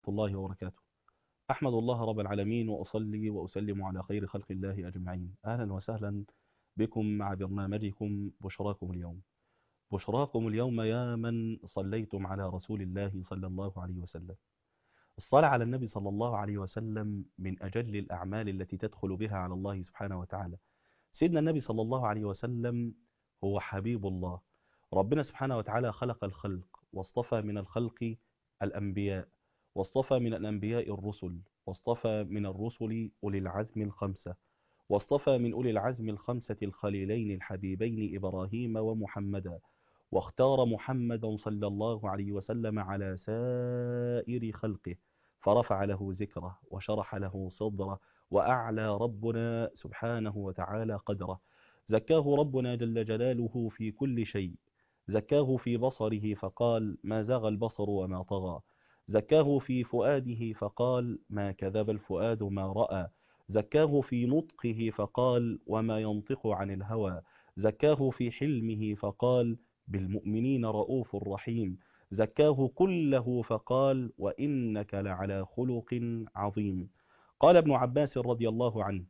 الله وبركاته. أحمد الله رب العالمين وأصلي وأسلم على خير خلق الله أجمعين. أهلا وسهلا بكم مع برنامجكم بشراكم اليوم. بشراكم اليوم يا من صليتم على رسول الله صلى الله عليه وسلم. الصلاة على النبي صلى الله عليه وسلم من أجل الأعمال التي تدخل بها على الله سبحانه وتعالى. سيدنا النبي صلى الله عليه وسلم هو حبيب الله. ربنا سبحانه وتعالى خلق الخلق واصطفى من الخلق الأنبياء، واصطفى من الأنبياء الرسل، واصطفى من الرسل أولي العزم الخمسة، واصطفى من أولي العزم الخمسة الخليلين الحبيبين إبراهيم ومحمدا، واختار محمدا صلى الله عليه وسلم على سائر خلقه، فرفع له ذكره وشرح له صدره، وأعلى ربنا سبحانه وتعالى قدره. زكاه ربنا جل جلاله في كل شيء، زكاه في بصره فقال ما زاغ البصر وما طغى، زكاه في فؤاده فقال ما كذب الفؤاد ما رأى، زكاه في نطقه فقال وما ينطق عن الهوى، زكاه في حلمه فقال بالمؤمنين رؤوف رحيم، زكاه كله فقال وإنك لعلى خلق عظيم. قال ابن عباس رضي الله عنه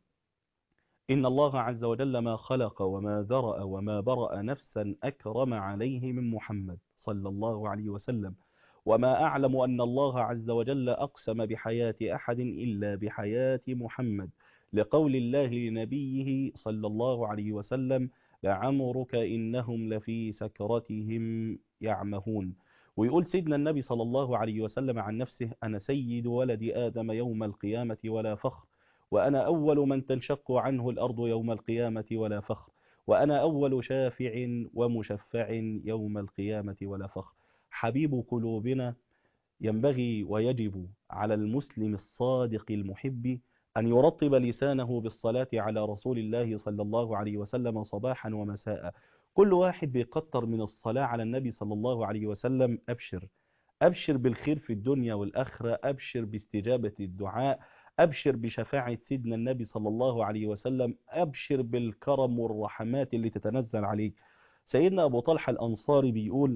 إن الله عز وجل ما خلق وما ذرأ وما برأ نفسا أكرم عليه من محمد صلى الله عليه وسلم، وما أعلم أن الله عز وجل أقسم بحياة أحد إلا بحياة محمد، لقول الله لنبيه صلى الله عليه وسلم لعمرك إنهم لفي سكرتهم يعمهون. ويقول سيدنا النبي صلى الله عليه وسلم عن نفسه أنا سيد ولد آدم يوم القيامة ولا فخر، وأنا أول من تنشق عنه الأرض يوم القيامة ولا فخر، وأنا أول شافع ومشفع يوم القيامة ولا فخر. حبيب قلوبنا. ينبغي ويجب على المسلم الصادق المحب أن يرطب لسانه بالصلاة على رسول الله صلى الله عليه وسلم صباحا ومساء. كل واحد بيكتر من الصلاة على النبي صلى الله عليه وسلم أبشر، أبشر بالخير في الدنيا والآخرة، أبشر باستجابة الدعاء، أبشر بشفاعة سيدنا النبي صلى الله عليه وسلم، أبشر بالكرم والرحمات اللي تتنزل عليك. سيدنا أبو طلحة الأنصاري بيقول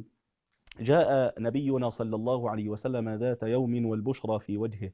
جاء نبينا صلى الله عليه وسلم ذات يوم والبشرى في وجهه،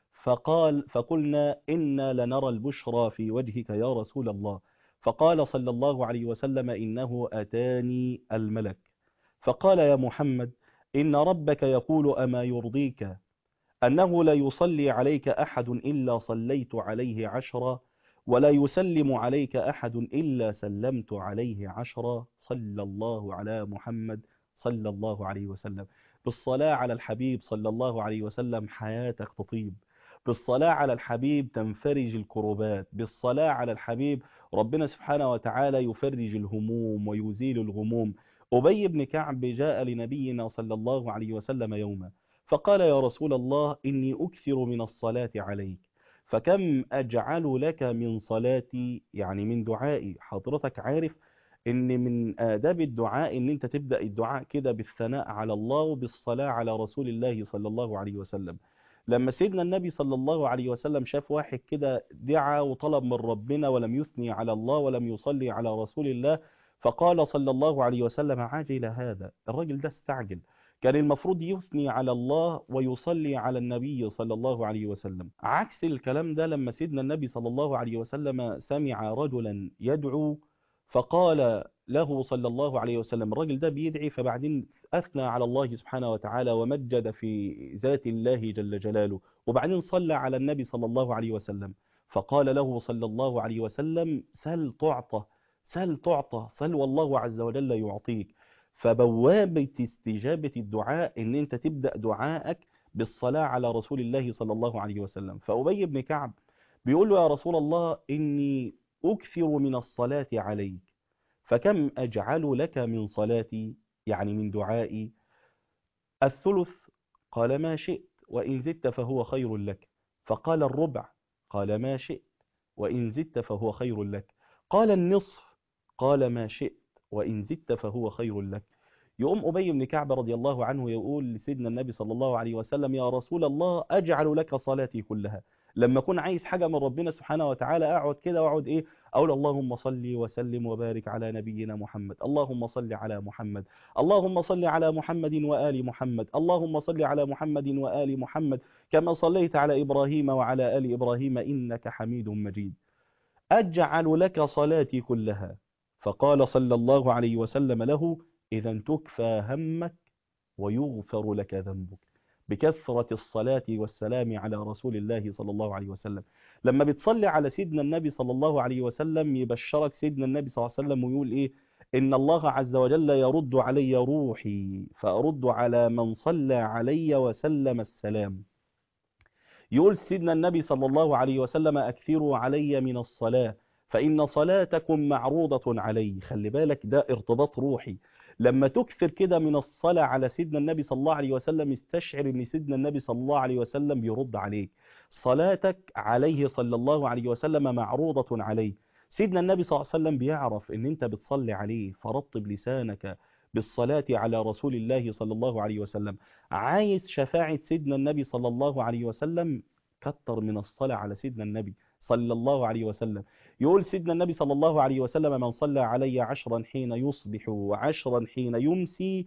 فقلنا إنا لنرى البشرى في وجهك يا رسول الله، فقال صلى الله عليه وسلم إنه أتاني الملك، فقال يا محمد إن ربك يقول أما يرضيك أنه لا يصلي عليك أحد إلا صليت عليه عشرا، ولا يسلم عليك أحد إلا سلمت عليه عشرا. صلى الله على محمد صلى الله عليه وسلم. بالصلاة على الحبيب صلى الله عليه وسلم حياتك تطيب، بالصلاة على الحبيب تنفرج الكربات، بالصلاة على الحبيب ربنا سبحانه وتعالى يفرج الهموم ويزيل الغموم. أبي بن كعب جاء لنبينا صلى الله عليه وسلم يوما فقال يا رسول الله إني أكثر من الصلاة عليك، فكم أجعل لك من صلاتي، يعني من دعائي. حضرتك عارف إن من آداب الدعاء إن أنت تبدأ الدعاء كده بالثناء على الله وبالصلاة على رسول الله صلى الله عليه وسلم. لما سيدنا النبي صلى الله عليه وسلم شاف واحد كده دعا وطلب من ربنا ولم يثني على الله ولم يصلي على رسول الله، فقال صلى الله عليه وسلم عاجل هذا، الراجل ده استعجل، كان المفروض يثني على الله ويصلي على النبي صلى الله عليه وسلم. عكس الكلام ده لما سيدنا النبي صلى الله عليه وسلم سمع رجلا يدعو فقال له صلى الله عليه وسلم الراجل ده بيدعي، فبعدين أثنى على الله سبحانه وتعالى ومجد في ذات الله جل جلاله، وبعدين صلى على النبي صلى الله عليه وسلم، فقال له صلى الله عليه وسلم سل تعطى، سل تعطى، سل والله عز وجل يعطيك. فبوابة استجابة الدعاء ان انت تبدأ دعائك بالصلاة على رسول الله صلى الله عليه وسلم. فأبي بن كعب بيقول له يا رسول الله إني أكثر من الصلاة عليك، فكم أجعل لك من صلاتي، يعني من دعائي؟ الثلث، قال ما شئت وإن زدت فهو خير لك. فقال الربع، قال ما شئت وإن زدت فهو خير لك. قال النصف، قال ما شئت وإن زدت فهو خير لك. يقوم أبي بن كعب رضي الله عنه يقول لسيدنا النبي صلى الله عليه وسلم: يا رسول الله، أجعل لك صلاتي كلها. لما أكون عايز حاجة من ربنا سبحانه وتعالى أقعد كده وأقعد إيه، أقول اللهم صل وسلم وبارك على نبينا محمد، اللهم صل على محمد، اللهم صل على محمد وآل محمد، اللهم صل على محمد وآل محمد كما صليت على إبراهيم وعلى آل إبراهيم إنك حميد مجيد. أجعل لك صلاتي كلها. فقال صلى الله عليه وسلم له: إذا تكفى همك ويغفر لك ذنبك، بكثرة الصلاة والسلام على رسول الله صلى الله عليه وسلم. لما بتصلي على سيدنا النبي صلى الله عليه وسلم يبشرك سيدنا النبي صلى الله عليه وسلم ويقول إيه: إن الله عز وجل يرد علي روحي فأرد على من صلى علي وسلم السلام. يقول سيدنا النبي صلى الله عليه وسلم: أكثروا علي من الصلاة فإن صلاتكم معروضة علي. خلي بالك، ده ارتباط روحي. لما تكثر كده من الصلاة على سيدنا النبي صلى الله عليه وسلم استشعر ان سيدنا النبي صلى الله عليه وسلم بيرد عليك. صلاتك عليه صلى الله عليه وسلم معروضة عليه. سيدنا النبي صلى الله عليه وسلم بيعرف ان انت بتصلي عليه، فرطب لسانك بالصلاة على رسول الله صلى الله عليه وسلم. عايز شفاعة سيدنا النبي صلى الله عليه وسلم، كتر من الصلاة على سيدنا النبي صلى الله عليه وسلم. يقول سيدنا النبي صلى الله عليه وسلم: من صلى علي 10 حين يصبح و10 حين يمسي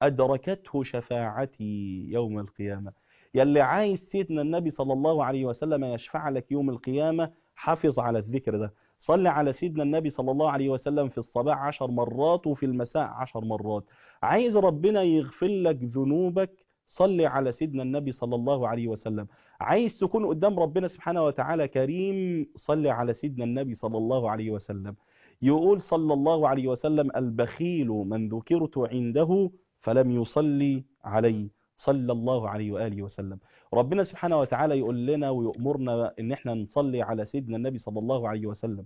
أدركته شفاعتي يوم القيامة. يلي عايز سيدنا النبي صلى الله عليه وسلم يشفع لك يوم القيامة، حافظ على الذكر ده. صل على سيدنا النبي صلى الله عليه وسلم في الصباح 10 مرات وفي المساء 10 مرات. عايز ربنا يغفر لك ذنوبك، صل على سيدنا النبي صلى الله عليه وسلم. عايز تكون قدام ربنا سبحانه وتعالى كريم، صل على سيدنا النبي صلى الله عليه وسلم. يقول صلى الله عليه وسلم: البخيل من ذكرت عنده فلم يصلي علي، صلى الله عليه وآله وسلم. ربنا سبحانه وتعالى يقول لنا ويؤمرنا ان احنا نصلي على سيدنا النبي صلى الله عليه وسلم: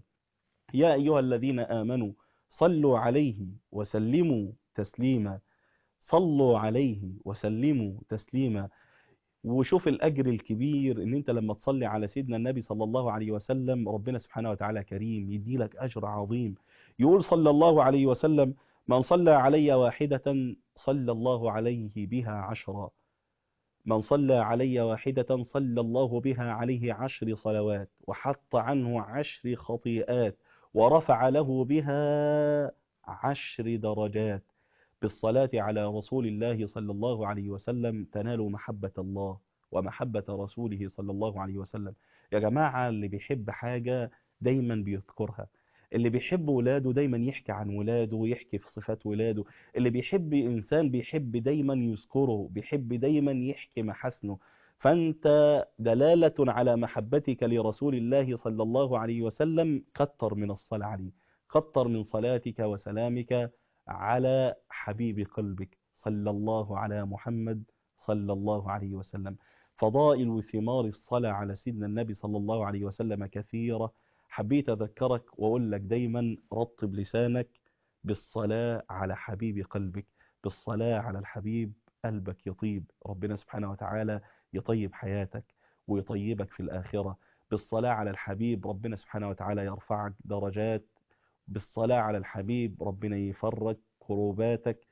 يا أيها الذين آمنوا صلوا عليه وسلموا تسليما، صلوا عليه وسلموا تسليما. وشوف الأجر الكبير ان انت لما تصلي على سيدنا النبي صلى الله عليه وسلم، ربنا سبحانه وتعالى كريم يدي لك أجر عظيم. يقول صلى الله عليه وسلم: من صلى علي واحدة صلى الله عليه بها 10، من صلى علي واحدة صلى الله بها عليه 10 صلوات، وحط عنه 10 خطيئات، ورفع له بها 10 درجات. بالصلاة على رسول الله صلى الله عليه وسلم تنال محبة الله ومحبة رسوله صلى الله عليه وسلم. يا جماعة، اللي بيحب حاجة دايما بيذكرها، اللي بيحب ولاده دايما يحكي عن ولاده ويحكي في صفات ولاده، اللي بيحب إنسان بيحب دايما يذكره، بيحب دايما يحكي محاسنه. فأنت دلالة على محبتك لرسول الله صلى الله عليه وسلم، كتر من الصلاة عليه، كتر من صلاتك وسلامك على حبيب قلبك صلى الله على محمد صلى الله عليه وسلم. فضائل وثمار الصلاة على سيدنا النبي صلى الله عليه وسلم كثيرة. حبيت أذكرك وأقول لك دايما: رطب لسانك بالصلاة على حبيب قلبك، بالصلاة على الحبيب قلبك يطيب، ربنا سبحانه وتعالى يطيب حياتك ويطيبك في الآخرة. بالصلاة على الحبيب ربنا سبحانه وتعالى يرفعك درجات. بالصلاة على الحبيب ربنا يفرج كروباتك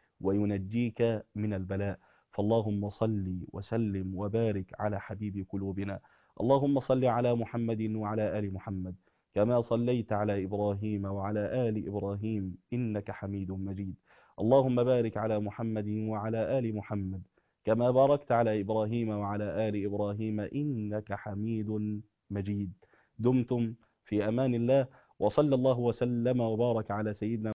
وينجيك من البلاء. فاللهم صل وسلم وبارك على حبيب قلوبنا. اللهم صل على محمد وعلى آل محمد كما صليت على إبراهيم وعلى آل إبراهيم إنك حميد مجيد. اللهم بارك على محمد وعلى آل محمد كما باركت على إبراهيم وعلى آل إبراهيم إنك حميد مجيد. دمتم في أمان الله، وصلى الله وسلم وبارك على سيدنا